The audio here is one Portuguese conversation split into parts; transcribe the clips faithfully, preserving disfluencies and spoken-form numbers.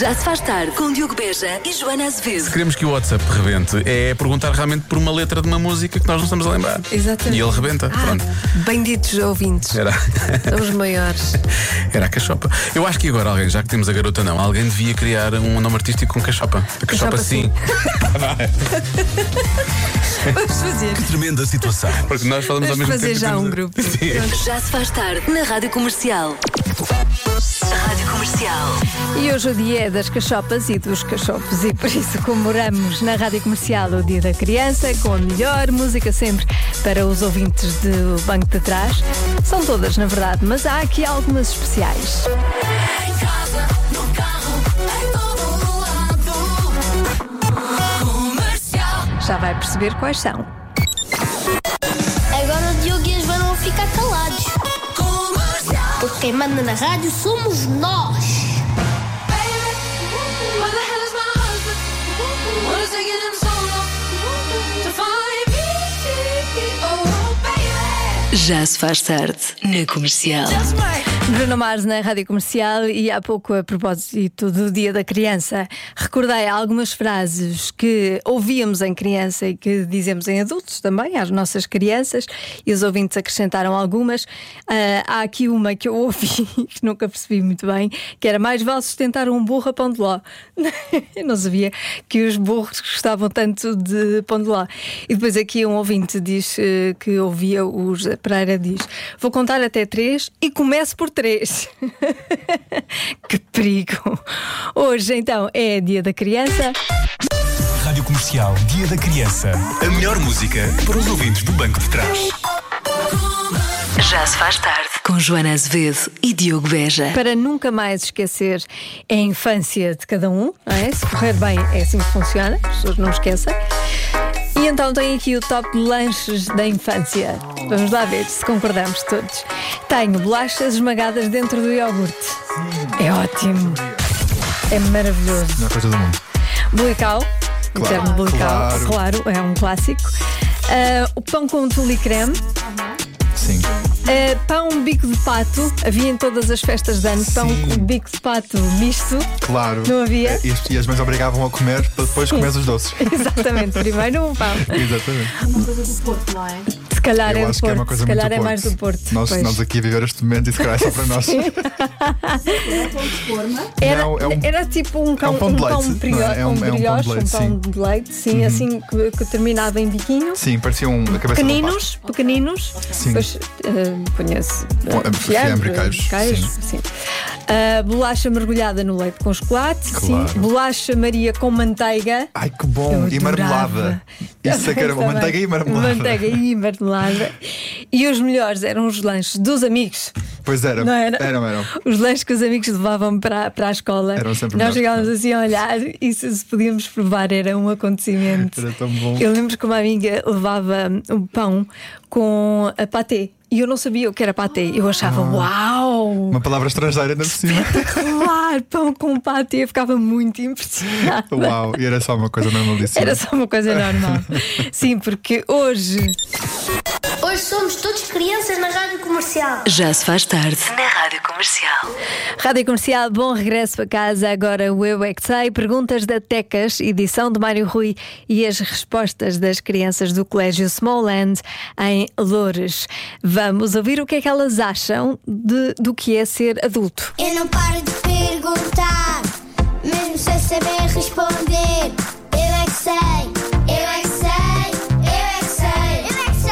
Já se faz tarde com Diogo Beja e Joana Azevedo. Se queremos que o WhatsApp rebente, é perguntar realmente por uma letra de uma música que nós não estamos a lembrar. Exatamente. E ele rebenta. Ah, Pronto. benditos ouvintes. Era. São os maiores. Era a cachopa. Eu acho que agora alguém, já que temos a garota não, alguém devia criar um nome artístico com cachopa. A cachopa, Cachopa sim. Vamos fazer. Que tremenda situação. Porque nós falamos Vamos ao mesmo fazer tempo. já temos um a- grupo. Sim. Já se faz tarde na Rádio Comercial. Rádio Comercial. E hoje o dia é das cachopas e dos cachopos. E por isso comemoramos na Rádio Comercial o Dia da Criança com a melhor música sempre para os ouvintes do banco de trás. São todas, na verdade, mas há aqui algumas especiais. Em casa, no carro, em todo lado. Comercial. Já vai perceber quais são. Agora o Diogo e a Joana vão ficar calados. Comercial. Porque quem manda na rádio somos nós. Baby, where the hell is my husband? What is taking him so long to find me? Oh, baby. Já se faz tarde na Comercial. Just wait. Bruno Mars na Rádio Comercial. E há pouco, a propósito do Dia da Criança, recordei algumas frases que ouvíamos em criança e que dizemos em adultos também, às nossas crianças, e os ouvintes acrescentaram algumas. Ah, há aqui uma que eu ouvi que nunca percebi muito bem, que era: mais vale sustentar um burro a pão de ló. Eu não sabia que os burros gostavam tanto de pão de ló. E depois aqui um ouvinte diz eh, que ouvia o José Pereira, diz: vou contar até três e começo por três. Que perigo! Hoje então é Dia da Criança. Rádio Comercial, Dia da Criança. A melhor música para os ouvintes do banco de trás. Já se faz tarde com Joana Azevedo e Diogo Beja. Para nunca mais esquecer a infância de cada um, não é? Se correr bem, é assim que funciona, as pessoas não esquecem. E então tem aqui o top de lanches da infância. Vamos lá ver se concordamos todos. Tenho bolachas esmagadas dentro do iogurte. É ótimo. É maravilhoso. Não é para todo mundo. Bulical, o termo bulical, claro. claro, é um clássico. Ah, o pão com tule e creme. Sim. Uh, pão bico de pato, havia em todas as festas de ano. Pão Sim. com bico de pato misto. Claro. Não havia? E as, e as mães obrigavam a comer para depois comer os doces. Exatamente, primeiro um pão. Exatamente. Se calhar Eu é do acho que é uma Porto, coisa se calhar muito é do mais Porto. do Porto. Nós, Pois. nós aqui a viver este momento e se calhar é só para nós. Era, Não, é um- era tipo um pão, é um pão de leite, brio- não é? É um- um é um pão de brioche, leite, um pão sim. de leite, sim, assim que, que terminava em biquinho. Sim, parecia um, a cabeça Pequeninos, pequeninos. Sim. Depois uh, punha-se Com- uh, fiambre e queijo, queijo, sim. sim. Uh, bolacha mergulhada no leite com chocolate, Claro. sim. Bolacha Maria com manteiga. Ai, que bom! Eu E adorava. marmelada. Isso é que era bom. Também. Manteiga e marmelada. Manteiga e marmelada. E os melhores eram os lanches dos amigos. Pois era. Não era? Eram, eram. Os lanches que os amigos levavam para, para a escola. Eram sempre Nós melhores. chegávamos assim a olhar e se, se podíamos provar era um acontecimento. Era tão bom. Eu lembro que uma amiga levava um pão com a patê. E eu não sabia o que era patê. Eu achava, uau! Uma palavra estrangeira ainda por cima. Claro, pão com patê. Eu ficava muito impressionada. Uau! E era só uma coisa normalíssima. Era só uma coisa normal. Sim, porque hoje Hoje somos todos crianças na rádio comercial. Já se faz tarde na Rádio Comercial. Rádio Comercial, bom regresso para casa. Agora o Eu É Que Sei, perguntas da Tecas, edição de Mário Rui, e as respostas das crianças do Colégio Smallland em Loures. Vamos ouvir o que é que elas acham de, do que é ser adulto. Eu não paro de perguntar, mesmo sem saber responder. Eu é que sei, eu é que sei, eu é que sei, eu é que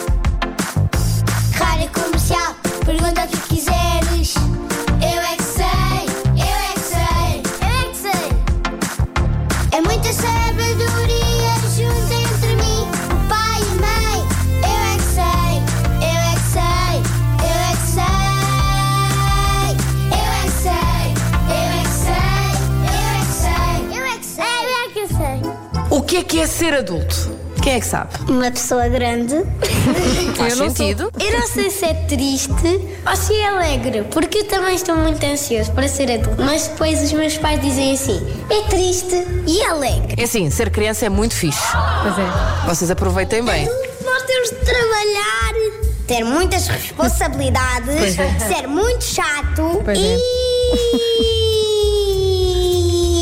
sei. Rádio comercial, pergunta o que quiseres. Eu é que sei, eu é que sei, eu é que sei. É muita sabedoria junto entre mim, o pai e a mãe. Eu é que sei, eu é que sei, eu é que sei. Eu é que sei, eu é que sei, eu é que sei, eu é que sei, eu é que sei. O que é que é ser adulto? Quem é que sabe? Uma pessoa grande. Faz Eu não sou- sentido? Eu não sei se é triste ou se é alegre, porque eu também estou muito ansioso para ser adulto. Mas depois os meus pais dizem assim: é triste e alegre. É assim, ser criança é muito fixe. Pois é. Vocês aproveitem bem. Nós temos de trabalhar, ter muitas responsabilidades, Pois é. ser muito chato Pois é. e.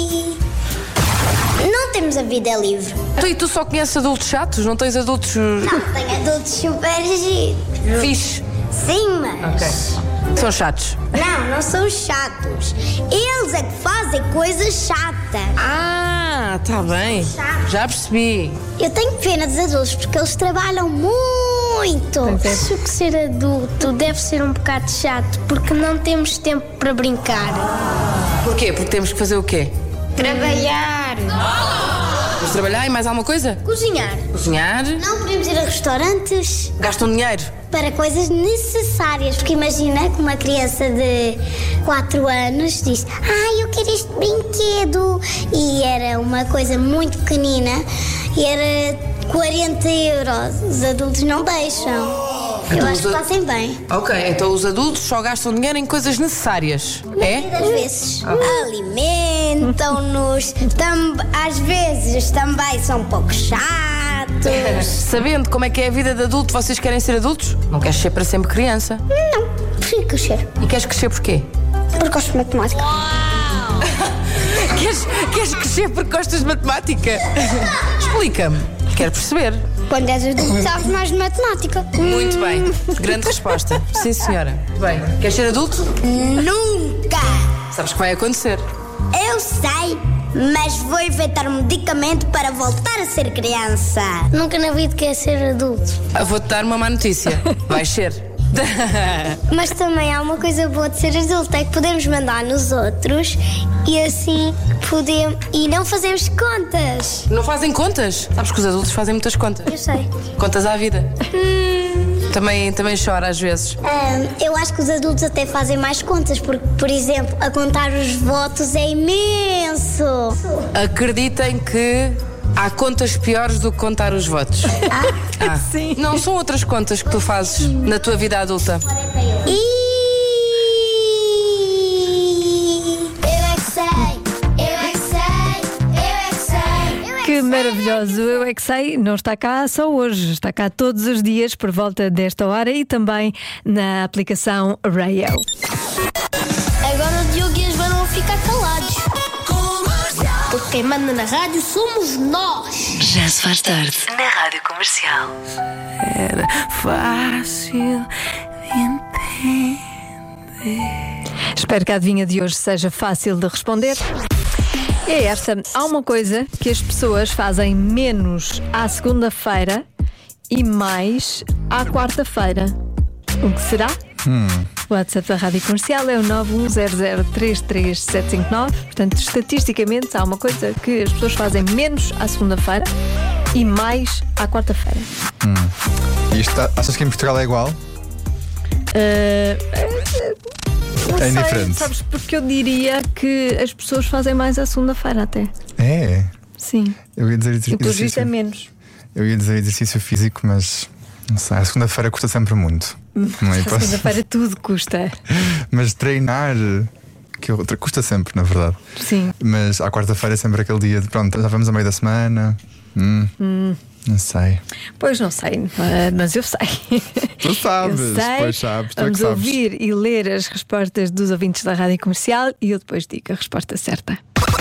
a vida livre. Tu e tu só conheces adultos chatos? Não tens adultos Não, tenho adultos super giros. fixe? Sim, mas. São chatos. Não, não são chatos. Eles é que fazem coisas chatas. Ah, tá bem. Já percebi. Eu tenho pena dos adultos porque eles trabalham muito. Pois é. Acho que ser adulto deve ser um bocado chato porque não temos tempo para brincar. Porquê? Porque temos que fazer o quê? Trabalhar. Vamos trabalhar e mais alguma coisa? Cozinhar. Cozinhar? Não podemos ir a restaurantes Gastam dinheiro? para coisas necessárias. Porque imagina que uma criança de quatro anos diz: ah, eu quero este brinquedo. E era uma coisa muito pequenina e era quarenta euros. Os adultos não deixam. Eu Então acho que os a- fazem bem. Ok, então os adultos só gastam dinheiro em coisas necessárias. É? Às vezes alimentam-nos, tam- às vezes também são um pouco chatos. Sabendo como é que é a vida de adulto, vocês querem ser adultos? Não queres ser para sempre criança? Não, prefiro crescer, E queres crescer porquê? porque gosto de matemática. Queres, queres crescer porque gostas de matemática? Explica-me. Quero perceber. Quando és adulto, sabes mais de matemática. Muito bem. Grande resposta. Sim, senhora. Bem, queres ser adulto? Nunca! Sabes que vai acontecer. Eu sei, mas vou inventar um medicamento para voltar a ser criança. Nunca na vida quer ser adulto. Eu vou-te dar uma má notícia. Vais ser. Mas também há uma coisa boa de ser adulto, é que podemos mandar nos outros e assim podemos. E não fazemos contas. Não fazem contas? Sabes que os adultos fazem muitas contas. Eu sei. Contas à vida. Também, também chora às vezes. Ahm, eu acho que os adultos até fazem mais contas, porque, por exemplo, a contar os votos é imenso. Acreditem que há contas piores do que contar os votos. Ah, Sim. Não são outras contas que tu fazes na tua vida adulta. E eu é que sei, eu é que sei, eu é que sei, eu é Que maravilhoso! Eu é que sei, não está cá só hoje, está cá todos os dias por volta desta hora e também na aplicação Rayo. Agora o Diogo e a Joana vão ficar calados. Porque quem manda na rádio somos nós. Já se faz tarde na Rádio Comercial. Era fácil entender. Espero que a adivinha de hoje seja fácil de responder. É esta: há uma coisa que as pessoas fazem menos à segunda-feira e mais à quarta-feira. O que será? Hum. O WhatsApp da Rádio Comercial é o nove um zero zero três três sete cinco nove. Portanto, estatisticamente, há uma coisa que as pessoas fazem menos à segunda-feira e mais à quarta-feira. E isto, achas que em Portugal é igual? Uh, não É sei, indiferente. sabes, porque eu diria que as pessoas fazem mais à segunda-feira até. É. Sim. Eu ia dizer E pelo visto exercício. é menos. Eu ia dizer exercício físico, mas não sei. A segunda-feira custa sempre muito. Não é? À segunda-feira tudo custa. Mas treinar, que outra custa sempre, na verdade. Sim. Mas à quarta-feira é sempre aquele dia de pronto, já vamos a meio da semana. Hum, Não sei. Pois não sei, mas eu sei. Tu sabes, Eu sei. pois sabes, tu é Vamos que sabes. ouvir e ler as respostas dos ouvintes da Rádio Comercial e eu depois digo a resposta certa.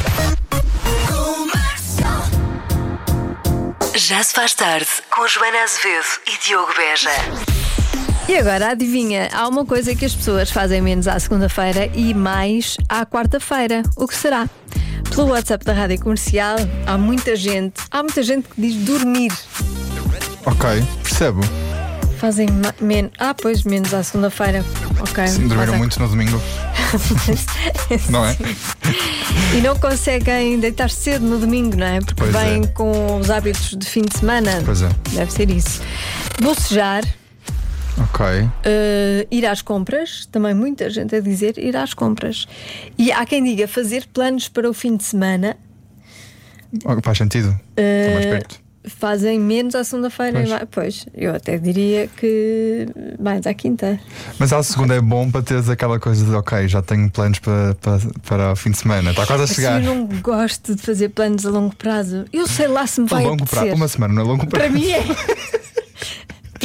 Já se faz tarde com Joana Azevedo e Diogo Beja. E agora, adivinha, há uma coisa que as pessoas fazem menos à segunda-feira e mais à quarta-feira. O que será? Pelo WhatsApp da Rádio Comercial há muita gente, há muita gente que diz dormir. Ok, percebo. Fazem ma- menos. Ah, pois, menos à segunda-feira. Ok. Sim, dormiram Mas é- muito no domingo, não é? E não conseguem deitar cedo no domingo, não é? Porque Pois é. vêm com os hábitos de fim de semana. Pois é. Deve ser isso. Bocejar, Ok. uh, ir às compras, também muita gente a dizer ir às compras. E há quem diga fazer planos para o fim de semana. Oh, faz sentido. Estou mais perto. Fazem menos à segunda-feira. Pois. e vai- Pois, eu até diria que mais à quinta. Mas à segunda é bom para teres aquela coisa de ok, já tenho planos para, para, para o fim de semana. Está quase a Assim, chegar. eu não gosto de fazer planos a longo prazo. Eu sei lá se me A vai longo apetecer. prazo. Uma semana, não é longo prazo. Para mim é. Para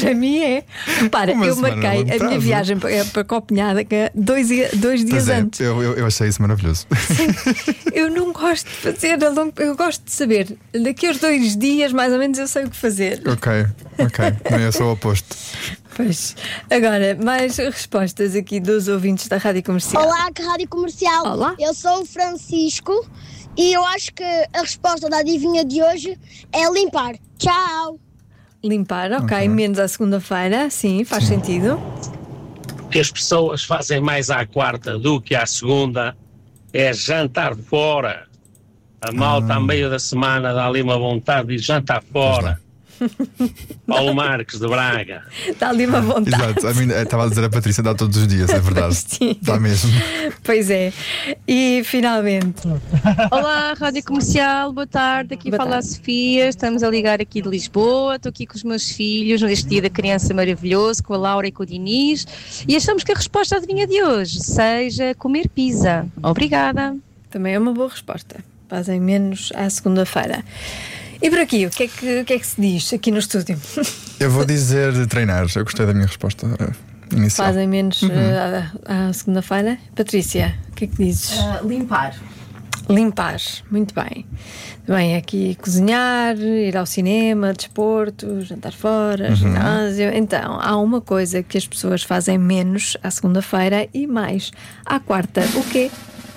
Para mim é. Repara, Uma eu semana marquei longo a minha prazo. viagem para, para Copenhaga dois, dia- dois dias Pois é, antes. eu, eu, eu achei isso maravilhoso. Eu não gosto de fazer a longo. Eu gosto de saber. Daqui aos dois dias, mais ou menos, eu sei o que fazer. Ok, ok. Não, eu sou o oposto. Pois. Agora, mais respostas aqui dos ouvintes da Rádio Comercial. Olá, que Rádio Comercial. Olá. Eu sou o Francisco e eu acho que a resposta da adivinha de hoje é limpar. Tchau. Limpar, ok. Ok. Menos à segunda-feira, sim, faz sentido. Que as pessoas fazem mais à quarta do que à segunda é jantar fora. A malta Ah. a meio da semana dá ali uma vontade de jantar fora. Paulo Marques de Braga. Está ali uma vontade. Exato, a mim eh, estava a dizer a Patrícia, dá todos os dias, é verdade. Sim. Dá mesmo. Pois é. E finalmente. Olá, Rádio Comercial, boa tarde. Aqui Boa fala tarde. a Sofia. Estamos a ligar aqui de Lisboa. Estou aqui com os meus filhos neste dia da criança maravilhoso, com a Laura e com o Diniz. E achamos que a resposta à adivinha de hoje seja comer pizza. Obrigada. Também é uma boa resposta. Fazem menos à segunda-feira. E por aqui, o que, é que, o que é que se diz aqui no estúdio? Eu vou dizer treinar. Eu gostei da minha resposta eh, inicial. Fazem menos eh, à, à segunda-feira? Patrícia, o que é que dizes? limpar. Limpar, muito bem. Bem, aqui cozinhar, ir ao cinema, desporto, jantar fora, ginásio. Então, há uma coisa que as pessoas fazem menos à segunda-feira e mais à quarta. O quê?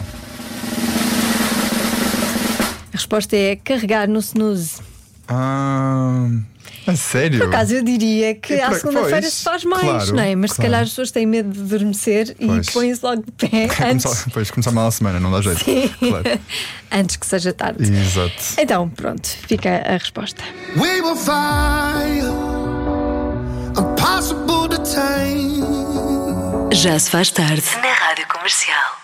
A resposta é carregar no snooze. Ah, a sério? Por acaso eu diria que E à por- segunda-feira pois, se faz mais, claro, não é? Mas se claro. calhar as pessoas têm medo de adormecer Pois. e põem-se logo de pé antes, Começar, depois começar mal a semana, não dá jeito. Claro. antes que seja tarde. Exato. Então, pronto, fica a resposta. We will find impossible to tame. Já se faz tarde na Rádio Comercial.